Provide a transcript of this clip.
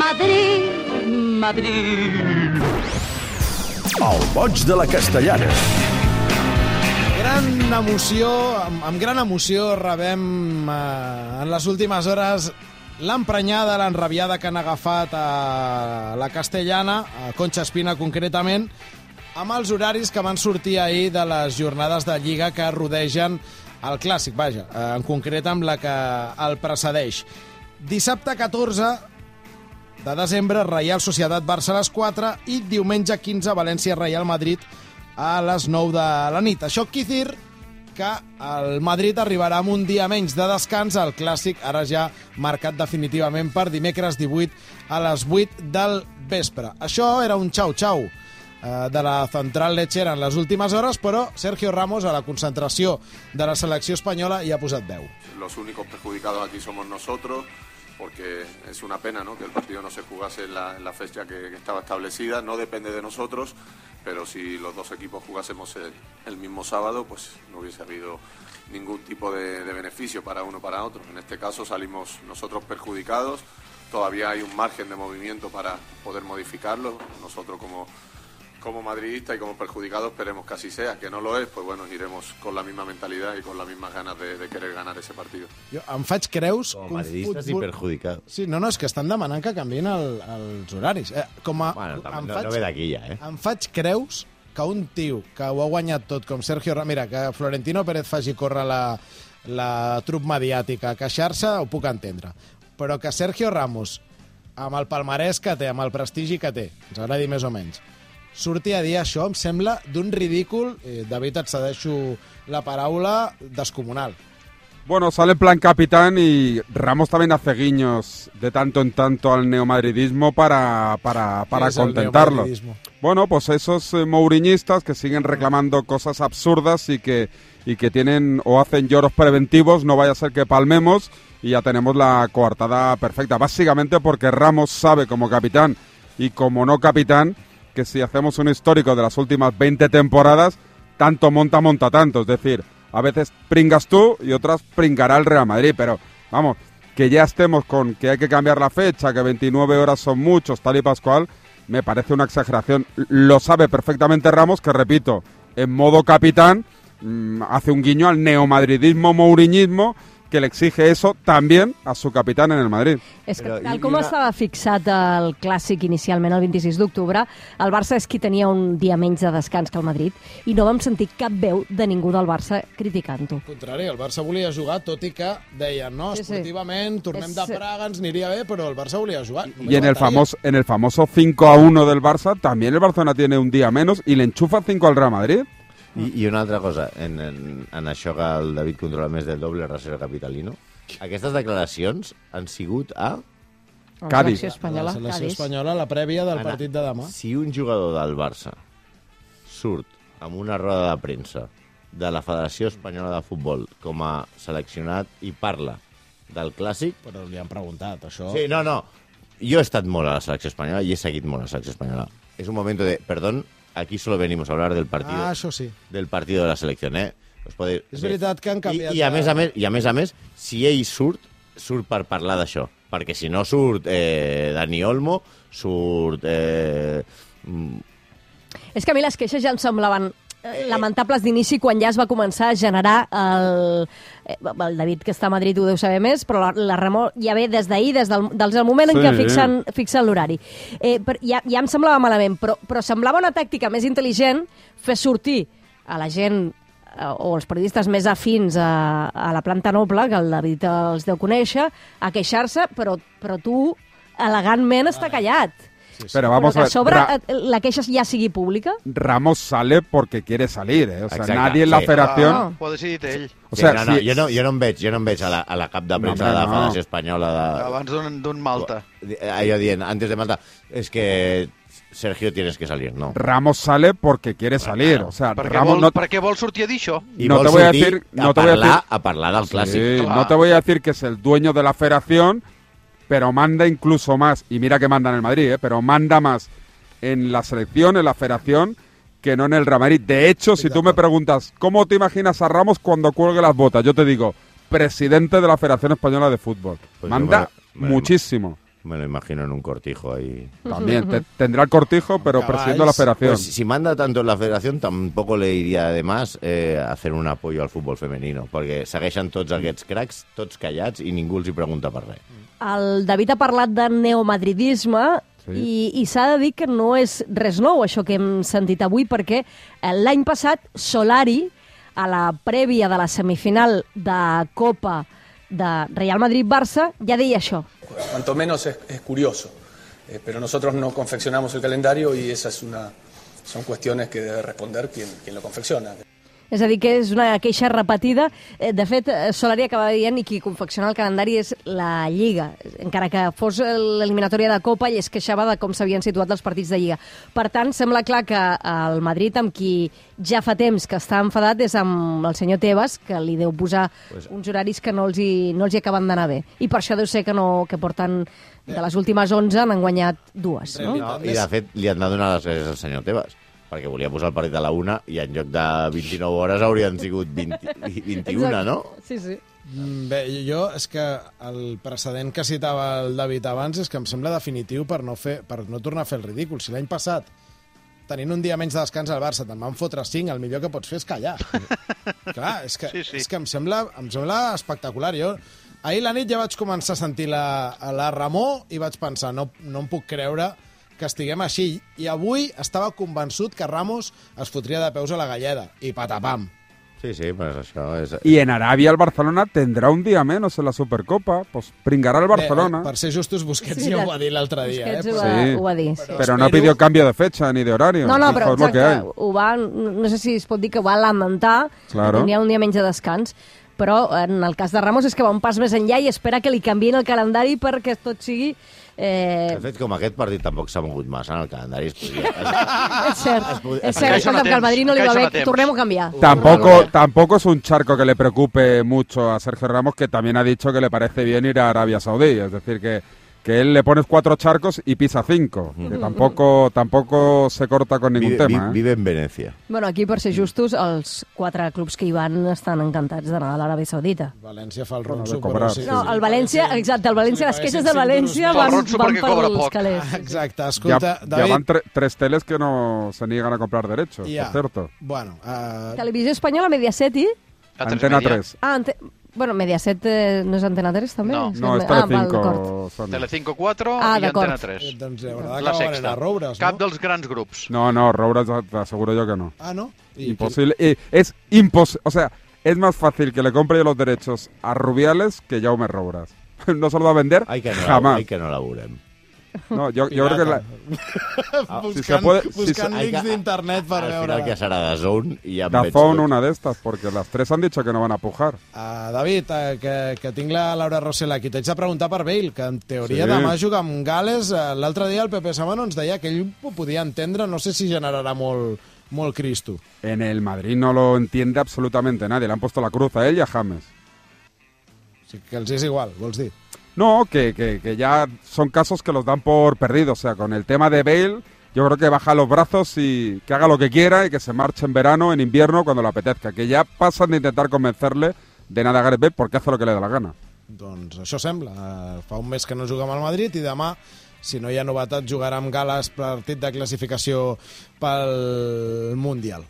Madrid, Madrid. El boig de la Castellana. Gran emoció, amb gran emoció rebem en les últimes hores l'emprenyada, l'enrabiada que han agafat a la Castellana, a Concha Espina concretament, amb els horaris que van sortir ahir de les jornades de Lliga que rodegen el Clàssic, vaja, en concret amb la que el precedeix. Dissabte 14 de desembre, Reial Societat Barça a les 4 i diumenge 15, València Reial Madrid a les 9 de la nit. Això quiere dir que el Madrid arribarà amb un dia menys de descans al Clàssic, ara ja marcat definitivament per dimecres 18 a les 8 del vespre. Això era un xau-xau de la Central Lechera en les últimes hores, però Sergio Ramos, a la concentració de la selecció espanyola, hi ha posat veu. Los únicos perjudicados aquí somos nosotros, porque es una pena, ¿no?, que el partido no se jugase en la fecha que estaba establecida. No depende de nosotros, pero si los dos equipos jugásemos el mismo sábado, pues no hubiese habido ningún tipo de beneficio para uno o para otro. En este caso salimos nosotros perjudicados, todavía hay un margen de movimiento para poder modificarlo. Nosotros como madridistas y como perjudicados esperemos que así sea, que no lo es, pues bueno, iremos con la misma mentalidad y con las mismas ganas de querer ganar ese partido. Jo em faig creus... Com madridistes i perjudicados. Sí, no, és que estan demanant que canvien els horaris. Bueno, no ve d'aquí ja, Em faig creus que un tio que ho ha guanyat tot, com Sergio Ramos... Mira, que Florentino Pérez faci córrer la trup mediàtica, queixar-se, ho puc entendre. Però que Sergio Ramos, amb el palmarès que té, amb el prestigi que té, ens agradi més o menys, surti a dir això, em sembla d'un ridícul, David, et cedeixo la paraula, descomunal. Bueno, sale en plan capitán y Ramos también hace guiños de tanto en tanto al neomadridismo para contentarlo. Bueno, pues esos mouriñistas que siguen reclamando cosas absurdas y que tienen o hacen lloros preventivos, no vaya a ser que palmemos y ya tenemos la coartada perfecta. Básicamente porque Ramos sabe como capitán y como no capitán que si hacemos un histórico de las últimas 20 temporadas, tanto monta tanto. Es decir, a veces pringas tú y otras pringará el Real Madrid. Pero, vamos, que ya estemos con que hay que cambiar la fecha, que 29 horas son muchos, tal y pascual, me parece una exageración. Lo sabe perfectamente Ramos, que repito, en modo capitán, hace un guiño al neomadridismo, mouriñismo, que le exige eso también a su capitán en el Madrid. És que tal com estava fixat el Clàssic inicialment el 26 d'octubre, el Barça és qui tenia un dia menys de descans que el Madrid i no vam sentir cap veu de ningú del Barça criticant-ho. Al contrari, el Barça volia jugar, tot i que deien, no, esportivament, tornem de Praga, ens aniria bé, però el Barça volia jugar. Y en el famoso 5-1 del Barça, también el Barcelona tiene un día menos y le enchufa 5 al Real Madrid. I una altra cosa, en això que el David controla més del doble rasero capitalino, aquestes declaracions han sigut a... Cádiz. La selecció espanyola, la prèvia del partit de demà. Si un jugador del Barça surt amb una roda de premsa de la Federació Espanyola de Futbol com a seleccionat i parla del Clàssic... Però li han preguntat, això... Sí, no. Jo he estat molt a la selecció espanyola i he seguit molt a la selecció espanyola. És un moment de... Perdón, aquí solo venimos a hablar del partido. Això sí. Del partido de la selección, És veritat que han canviat... I a més a més, si ell surt per parlar d'això. Perquè si no surt Dani Olmo, surt... És que a mi les queixes ja em semblaven lamentables d'inici quan ja es va començar a generar el David, que està a Madrid, ho deu saber més, però la Ramon ja ve des d'ahir, des del moment en què fixen l'horari. Ja em semblava malament, però semblava una tàctica més intel·ligent fer sortir a la gent o els periodistes més afins a la planta noble, que el David els deu conèixer, a queixar-se, però tu elegantment està callat. Sí. Pero vamos a ver, sobre la queixa ya sigui pública. Ramos sale porque quiere salir, O sea, nadie en la federación... Ho ha decidit ell. O sea, jo no em veig a la cap de premsa de la Federació Espanyola abans d'un Malta. Allò dient, antes de Malta, es que Sergio tienes que salir, no. Ramos sale porque quiere salir, o sea, Ramos per què vol sortir a dir això? I no te voy a decir a parlar del Clàssic. No te voy a decir que es el dueño de la federación, pero manda incluso más, y mira que manda en el Madrid, pero manda más en la selección, en la federación, que no en el Real Madrid. De hecho, si tú me preguntas, ¿cómo te imaginas a Ramos cuando cuelgue las botas? Yo te digo, presidente de la Federación Española de Fútbol. Pues manda muchísimo. Me lo imagino en un cortijo ahí. También tendrá el cortijo, pero presidiendo la federación. Pues si manda tanto en la federación, tampoco le iría, además, hacer un apoyo al futbol femenino, perquè segueixen tots aquests cracs, tots callats, i ningú els hi pregunta per res. El David ha parlat de neomadridisme i s'ha de dir que no és res nou, això que hem sentit avui, perquè l'any passat Solari, a la prèvia de la semifinal de Copa de Real Madrid-Barça, ja deia això. Cuanto menos es curioso, pero nosotros no confeccionamos el calendario y son cuestiones que debe responder quien lo confecciona. És a dir, que és una queixa repetida. De fet, Solari acaba dient i qui confecciona el calendari és la Lliga. Encara que fos l'eliminatòria de Copa, ell es queixava de com s'havien situat els partits de Lliga. Per tant, sembla clar que el Madrid, amb qui ja fa temps que està enfadat, és amb el senyor Tebas, que li deu posar uns horaris que no els hi acaben d'anar bé. I per això deu ser que porten de les últimes 11 n'han guanyat 2. No? I, de fet, li han de donar les gràcies al senyor Tebas, perquè volia posar el partit a la 1 i en lloc de 29 hores haurien sigut 21, no? Sí, sí. Bé, jo és que el precedent que citava el David abans és que em sembla definitiu per no tornar a fer el ridícul. Si l'any passat, tenint un dia menys de descans al Barça, te'n van fotre 5, el millor que pots fer és callar. Clar, és que em sembla espectacular. Jo ahir la nit ja vaig començar a sentir la remor i vaig pensar, no em puc creure que estiguem així. I avui estava convençut que Ramos es fotria de peus a la galleda. I patapam. Sí, pues això és... Y en Arabia el Barcelona tendrá un día menos en la Supercopa, pues pringará el Barcelona. Per ser justos, Busquets ja ho va dir l'altre dia. Ho va dir. Pero no pidió cambio de fecha ni de horario. No, però exacte, no sé si es pot dir que ho va lamentar, claro. Tenia un dia menys de descans, però en el cas de Ramos és que va un pas més enllà i espera que li canviïn el calendari perquè tot sigui... De fet, com aquest partit tampoc s'ha mogut massa en el calendari, És cert, que al Madrid no li va bé, tornem a cambiar. Tampoco es un charco que le preocupe mucho a Sergio Ramos, que también ha dicho que le parece bien ir a Arabia Saudí, es decir, que él le pones 4 charcos y pisa 5, que tampoco se corta con ningún tema. Vive en Venècia. Bueno, aquí, per ser justos, els 4 clubs que hi van estan encantats d'anar a l'Aràbia Saudita. València fa el ronso. No, el València, exacte, el València, les queixes del València van pels calés. Exacte, escolta, David... Ya van 3 teles que no se niegan a comprar derechos, por cierto. Bueno, Televisió Espanyola, Mediaset i... Antena 3. Bueno, Mediaset no és Antena 3, també? No, és Telecinco. Telecinco 4 i Antena 3. Doncs haurà d'acabar a Roures, no? Cap dels grans grups. No, Roures t'asseguro yo que no. Ah, ¿no? Imposible. Es imposible. O sea, es más fácil que le compre yo los derechos a Rubiales que Jaume Roures. No se lo va a vender jamás. Hay que no la veurem. No, yo creo que buscant links d'internet per veure. Al final que serà de Zone i ja Dazón una de estas, porque las 3 han dicho que no van a pujar. David, que tinc la Laura Rossell aquí. T'haig de preguntar per Bale, que en teoria demà juga amb Gales. L'altre dia el Pepe Samano ens deia que ell ho podia entendre, no sé si generarà molt Cristo. En el Madrid no lo entiende absolutamente nadie. Le han puesto la cruz a él y a James. O sigui, que els és igual, vols dir? No, que ya son casos que los dan por perdidos. O sea, con el tema de Bale, yo creo que baja los brazos y que haga lo que quiera y que se marche en verano, en invierno, cuando le apetezca. Que ya pasan de intentar convencerle de nada a Gareth Bale porque hace lo que le da la gana. Doncs això sembla. Fa un mes que no juga amb el Madrid i demà, si no hi ha novetat, jugarà amb Gales partit de classificació pel Mundial.